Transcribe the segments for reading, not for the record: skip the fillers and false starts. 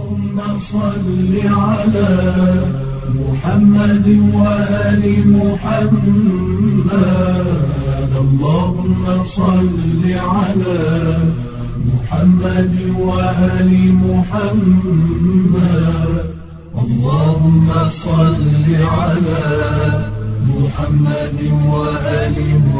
اللهم صل على محمد وآل محمد اللهم صل على محمد وآل محمد اللهم صل على محمد وآل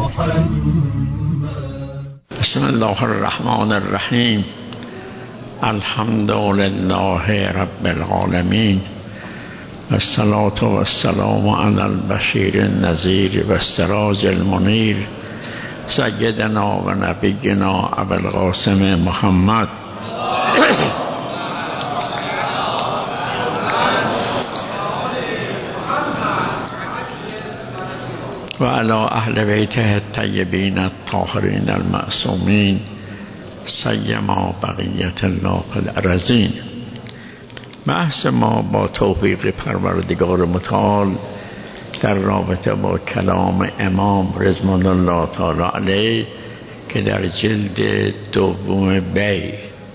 محمد. بسم الله الرحمن الرحیم. الحمد لله رب العالمین والصلاة والسلام علی البشیر النذیر والسراج المنیر سیدنا و نبینا ابوالقاسم محمد و علی اهل بیته الطیبین الطاهرین المعصومین سیما بقیت الله فی الارضین. بحث ما با توفیق پروردگار متعال در رابطه با کلام امام رضوان الله تعالی علیه که در جلد دوم بی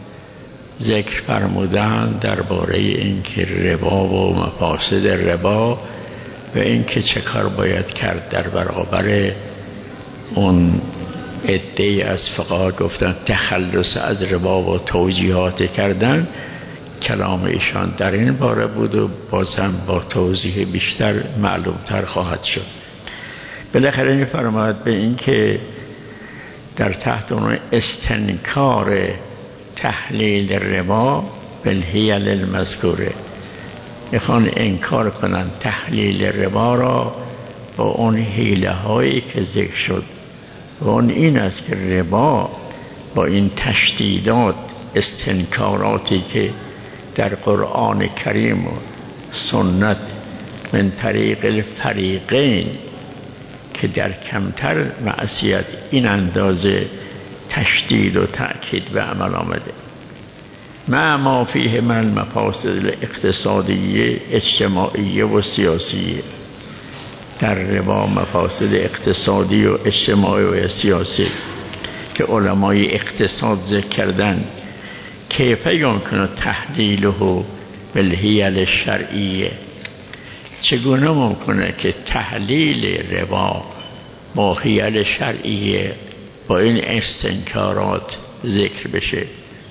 ذکر فرمودند درباره اینکه ربا و مفاسد ربا و اینکه چه کار باید کرد در برابر اون عده‌ای از فقها گفتن تخلص از ربا و توجیهات کردن. کلام ایشان در این باره بود و بازم با توضیح بیشتر معلومتر خواهد شد. بالاخره می فرماید به این که در تحت اون استنکار تحلیل ربا بالحیل المذکوره میخوان انکار کنن تحلیل ربا را با اون حیله هایی که ذکر شد و اون این است که ربا با این تشدیدات استنکاراتی که در قرآن کریم و سنت من طریق الفریقین که در کمتر معصیت این اندازه تشدید و تأکید به عمل آمده مع ما فیه من المفاسد الاقتصادیه اجتماعیه و سیاسیه. در ربا مفاسد اقتصادی و اجتماعی و سیاسی که علمای اقتصاد ذکر کردن کیف یمکن تحلیله بالحیل الشرعیه، چگونه ممکنه که تحلیل ربا با حیل شرعیه با این استنکارات ذکر بشه.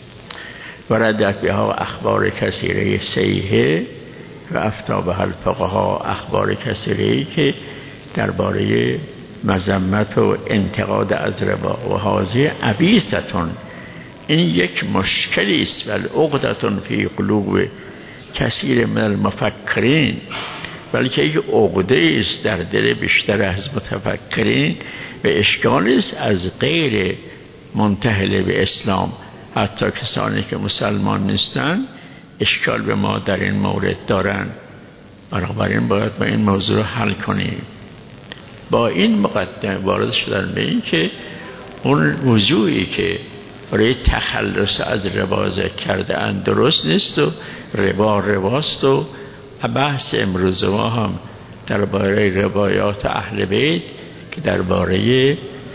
وردت بها اخبار کثیره صحیحه و افتى بها الفقها اخبار کثیره که درباره مذمت و انتقاد از ربا و هذه عبیثتون، این یک مشکلی است و العقدة فی قلوب کثیر من المفکرین، بلکه یک عقده است در دل بیشتر از متفکرین و اشکالی است از غیر منتهل به اسلام. حتی کسانی که مسلمان نیستن اشکال به ما در این مورد دارن. بنابراین باید با این موضوع رو حل کنیم. با این مقدمه وارد شدن به این که اون موضوعی که برای تخلص از ربا ذکر کرده اند درست نیست و ربا رباست و بحث امروز ما هم درباره روایات اهل بیت که درباره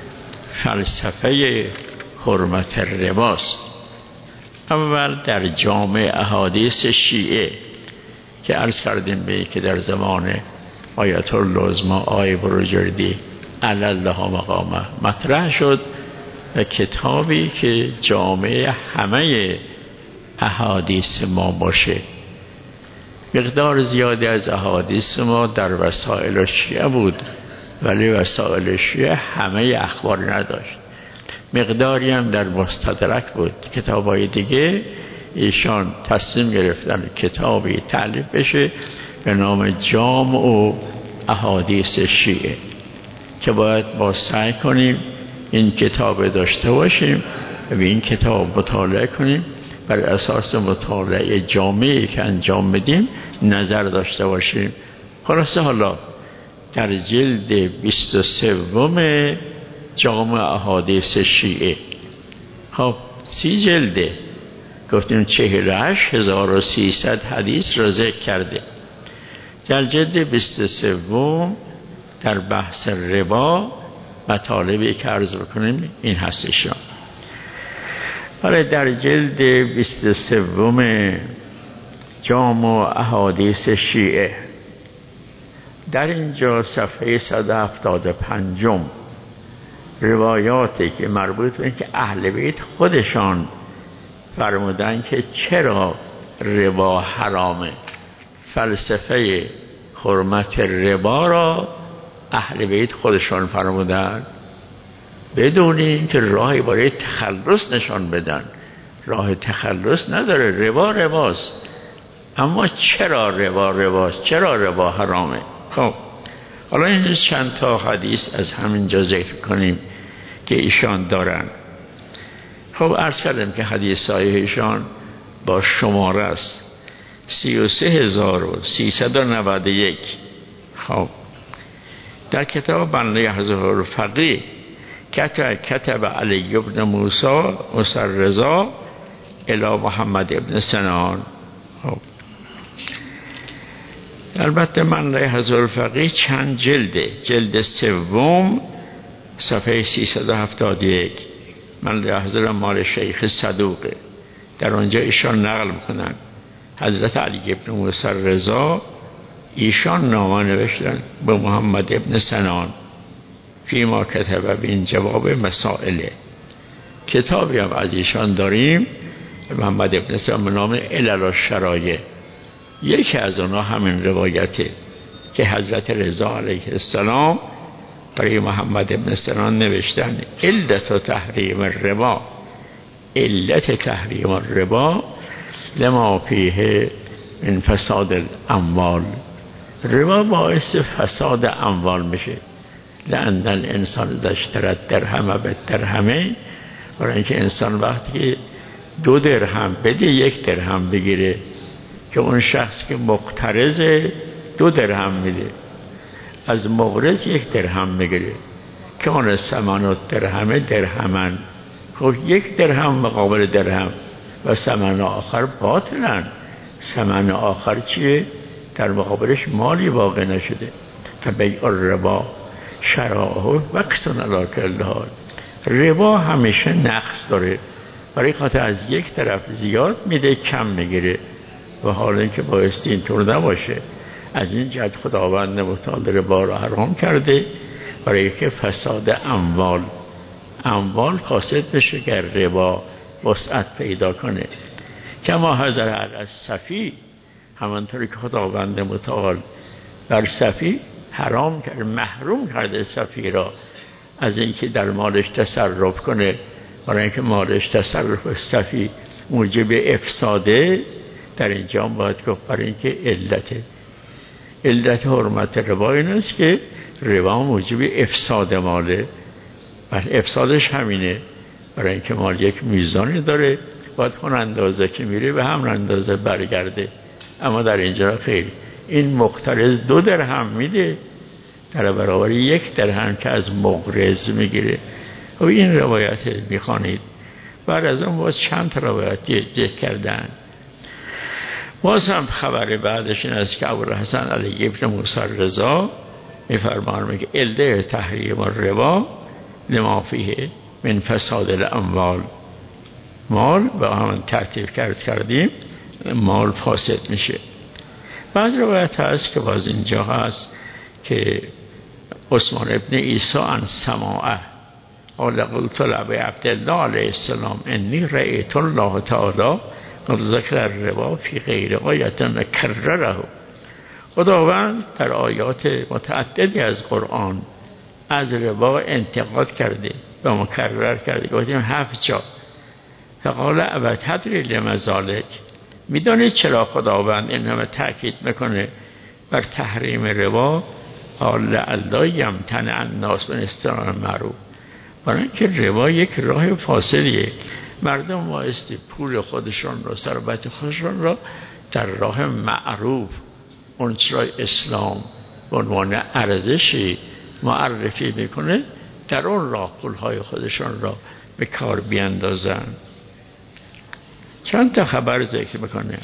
فلسفه حرمت رباست. اول در جامع احادیث شیعه که عرض کردیم به که در زمان آیت الله العظمی آیه بروجردی علی الله مقامه مطرح شد و کتابی که جامع همه احادیث ما باشه. مقدار زیادی از احادیث ما در وسائل شیعه بود ولی وسائل شیعه همه اخبار نداشت. مقداری هم در مستدرک بود. کتابای دیگه ایشان تصمیم گرفتن کتابی تألیف بشه به نام جامع و احادیث شیعه که باید با سعی کنیم این کتاب داشته باشیم و به این کتاب مطالعه کنیم. بر اساس مطالعه جامعی که انجام بدیم نظر داشته باشیم. خلاصه حالا در جلد 23 جامع احادیث شیعه، خب 30 جلده، گفتیم 48300 حدیث را ذکر کرده. در جلد 23 در بحث ربا مطالبی که عرض بکنیم این هستشان. ولی در جلد 23 جامع احادیث شیعه. در اینجا صفحه 175 روایاتی که مربوط به اینکه اهل بیت خودشان فرمودن که چرا ربا حرامه، فلسفه حرمت ربا را اهل بیت خودشان فرمودن بدون اینکه راهی برای تخلص نشان بدن. راه تخلص نداره، ربا رباست، اما چرا ربا رباست، چرا ربا حرامه. خب حالا این چند تا حدیث از همینجا ذکر کنیم که ایشان دارن. خب عرض کردم که حدیث صحیحشان با شماره است 33391. خب در کتاب بنده حضرت الفقیه کتب علی ابن موسی رضا الی محمد ابن سنان. خب البته منله حضرت الفقیه چند جلده، جلد سوم صفحه 371 منله حضرت مال شیخ صدوقه. در آنجا ایشان نقل میکنن حضرت علی ابن موسی رضا ایشان نامه نوشتن به محمد ابن سنان فیما کتب بین جواب مسائله. کتابی هم از ایشان داریم محمد ابن سنان به نام علل الشرایع. یکی از آنها همین روایته که حضرت رضا علیه السلام برای محمد ابن سنان نوشتن علت تحریم الربا، علت تحریم الربا لما فیه من فساد الاموال. ربا باعث فساد اموال میشه، لأن الانسان اذا اشترى الدرهم بالدرهم، برای اینکه انسان وقتی 2 درهم بده 1 درهم بگیره که اون شخص که مقترضه 2 درهم میده، از مقرض 1 درهم میگیره که اون ثمن درهم درهمن. خب 1 درهم مقابل درهم و ثمن آخر باطلن. ثمن آخر چیه؟ در مقابلش مالی واقع نشده. فبیع الربا شراه و کسن علی کل حال. ربا همیشه نقص داره، برای خاطر از یک طرف زیاد میده کم میگیره و حالا اینکه بایستی اینطور نباشه. از این جهت خداوند متعال ربا را حرام کرده برای که فساد اموال فاسد بشه که ربا وسعت پیدا کنه. کما حضر علی صفی، همانطوری که خداوند متعال بر صفی حرام کرده، محروم کرده صفی را از اینکه در مالش تصرف کنه، برای اینکه مالش تصرف صفی موجب افساده. در اینجا باید گفت برای اینکه علت حرمت ربا این است که ربا موجب افساد ماله و افسادش همینه، برای اینکه مال یک میزانی داره باید اون اندازه که میره به همون اندازه برگرده. اما در اینجا خیر، این مقترض 2 درهم میده در برابر 1 درهم که از مقرض میگیره. و این روایت میخوانید. بعد از اون باز چند تا روایت ذکر کردن. باز هم خبر بعدش این است که ابوالحسن علی ابن موسی رضا میفرماند که علت تحریم الربا لما فیه من فساد الاموال. مال با هم ترتیب کردیم مال فاسد میشه. بعد روایت هست که باز اینجا هست که عثمان ابن عیسی عن سماعه قال قلت لابی عبدالله علیه السلام انی رأیت الله تعالی قد ذکر الربا فی غیر آیت نکرره. خداوند در آیات متعددی از قرآن از ربا انتقاد کرده و مکرر کرده. گفتیم 7 جا. فقال ابا تدری لما ذلک، میدانید چرا خداوند این همه تأکید میکنه بر تحریم ربا؟ قال لعلی یمتنع الناس من استعمال المعروف، برای اینکه ربا یک راه فاسدیه. مردم بایستی پول خودشان را، ثروت خودشان را در راه معروف، اون چرا اسلام به عنوان ارزشی معرفی میکنه، در اون راه پولهای خودشان را به کار بیاندازن. چند تا خبر ذکر میکنه.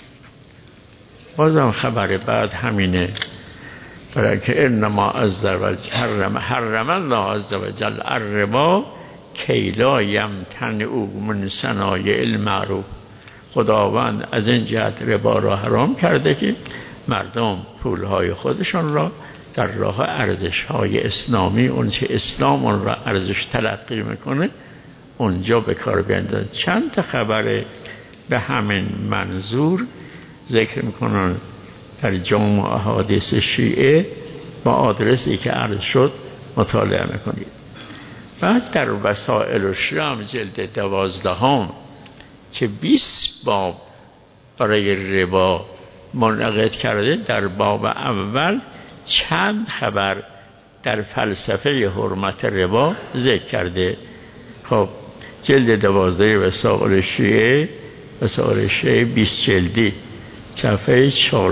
بازم خبر بعد همینه، برای که انما عز و جل حرم الله عز و جل الربا کی لا یمتنع من صنایع المعروف. خداوند از این جهت ربا را حرام کرده که مردم پولهای خودشان را در راه ارزش‌های اسلامی، اون چه اسلام اون را ارزش تلقی میکنه، اونجا به کار بیندازن. چند تا خبر به همین منظور ذکر میکنن در جامع احادیث شیعه با آدرسی که عرض شد مطالعه میکنید. بعد در وسائل الشیعه جلد 12 که 20 باب برای ربا منعقد کرده، در باب اول چند خبر در فلسفه حرمت ربا ذکر کرده. خب جلد 12 وسائل الشیعه 20 جلدی صفحه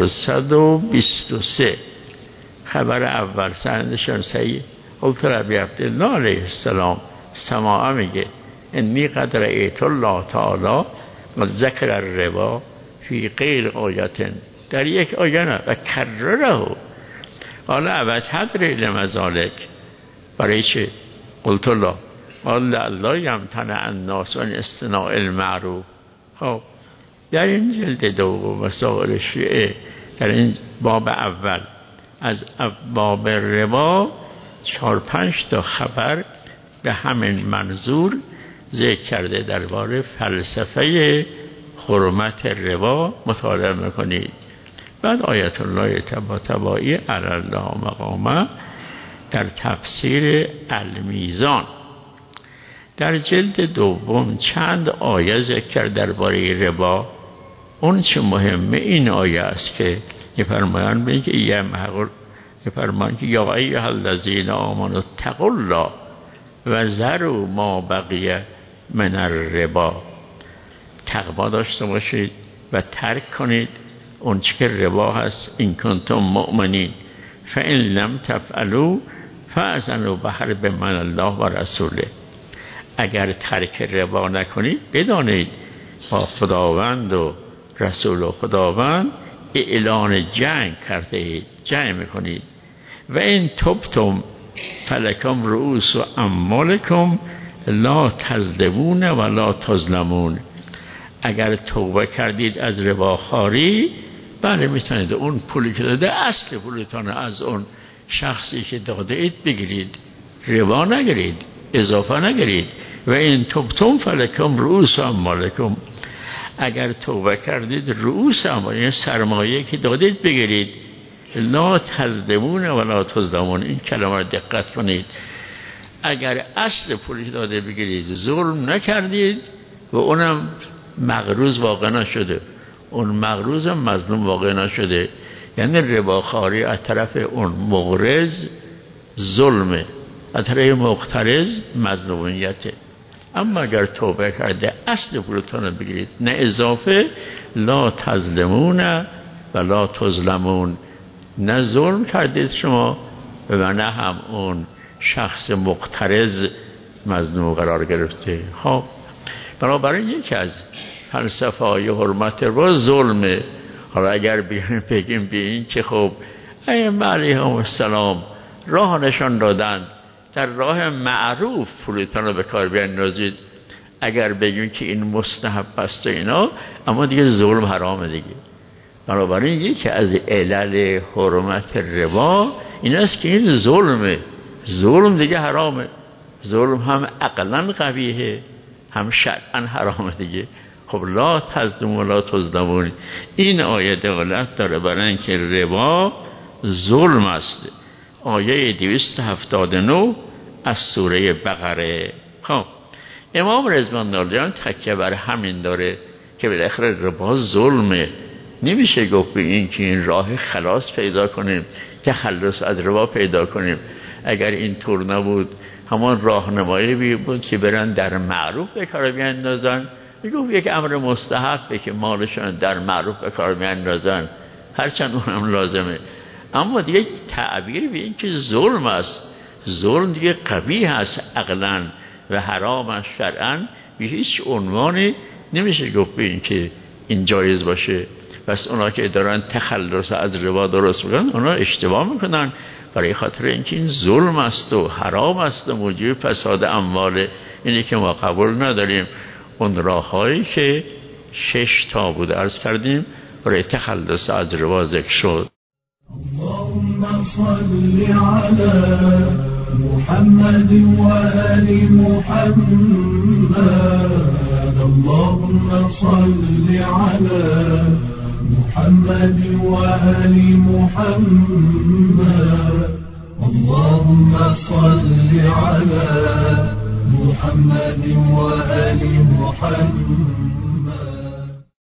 423 خبر اول سندشان صحیح. قلت ربی عبدالله علیه السلام سماعه میگه انی قد رأیت الله تعالی قد ذکر الربا فی غیر آیت، در یک آیه نه، و کرره. حالا ابد تدری لمذالک، برای چه؟ قلت الله قال الله یمتنع الناس عن اصطناع المعروف. خب در این جلد 2 وسائل الشیعه در این باب اول از باب ربا 4-5 تا خبر به همین منظور ذکر کرده درباره فلسفه حرمت ربا مطالعه میکنید. بعد آیت الله طباطبایی علی الله مقامه در تفسیر المیزان در جلد 2 چند آیه ذکر کرد درباره ربا. اون چه مهمه این آیه است که فرمایان میگه که فرمان که یا ایها الذین آمنوا اتقوا الله و ذروا ما بقی من الربا، تقوا داشته باشید و ترک کنید اون چه که ربا هست، این کنتم مؤمنین فإن لم تفعلوا فأذنوا بحرب من الله و رسوله. اگر ترک ربا نکنید بدانید با خداوند و رسول و خداوند اعلان جنگ کرده اید، جنگ میکنید. و این تبتم فلکم رؤوس و اموالکم لا تظلمون و لا تظلمون. اگر توبه کردید از رباخواری، بله میتونید اون پولی که داده اصل پولتان از اون شخصی که داده اید بگیرید، ربا نگیرید، اضافه نگیرید. و این تبتم فلکم رؤوس و اموالکم، اگر توبه کردید رؤوس اموال، یعنی سرمایه که دادید بگیرید. لا تظلمون و لا تظلمون، این کلمه رو دقت کنید. اگر اصل پولی داده بگیرید، ظلم نکردید و اونم مغروض واقع نشده، اون مغروض هم مظلوم واقع نشده، یعنی رباخواری از طرف اون مقرض ظلمه، از طرف مقترض مظلومیته. اما اگر توبه کرده اصل پولتان رو بگیرید، نه اضافه، لا تظلمون و لا تظلمون، نه ظلم کردید شما و نه هم اون شخص مقترض مظلوم قرار گرفته. خب بنابراین یکی از فلسفه های حرمت ربا ظلمه. حالا اگر بگیم به این که خب ائمه علیهم السلام راه نشان دادن در راه معروف پولتان رو به کار بیاندازید، اگر بگیم که این مستحب است اینا، اما دیگه ظلم حرامه دیگه. بنابراین یکی از علل حرمت ربا این است که این ظلمه، ظلم دیگه حرامه، ظلم هم عقلا قبیحه هم شرعا حرامه دیگه. خب لا تظلموا و لا تظلمون، این آیه دلالت داره بر اینکه ربا ظلم است. آیه 279 از سوره بقره. خب امام رضوان الله تکیه بر همین داره که بالاخره ربا ظلمه، نمیشه گفت به این که این راه خلاص پیدا کنیم، تخلص از ربا پیدا کنیم. اگر این طور نبود، همان راهنمایی بود که برن در معروف به کار بیاندازن، میگفت یک امر مستحبه که مالشان در معروف به کار بیاندازن، هرچند اونم لازمه. اما دیگه تعبیر به این که ظلم است، ظلم دیگه قبیح است عقلاً و حرام است شرعاً، به هیچ عنوانی نمیشه گفت به این که این جایز باشه. پس اونا که دارن تخلص از ربا درست میکنن، اونا اشتباه میکنن، برای خاطر اینکه این ظلم است و حرام است و موجب فساد اموال. اینی که ما قبول نداریم. اون راههایی که 6 تا بود عرض کردیم، برای تخلص از روا ذکر شد. اللهم صل على محمد وآل محمد. اللهم صل على محمد وآل محمد. اللهم صل على محمد وآل محمد.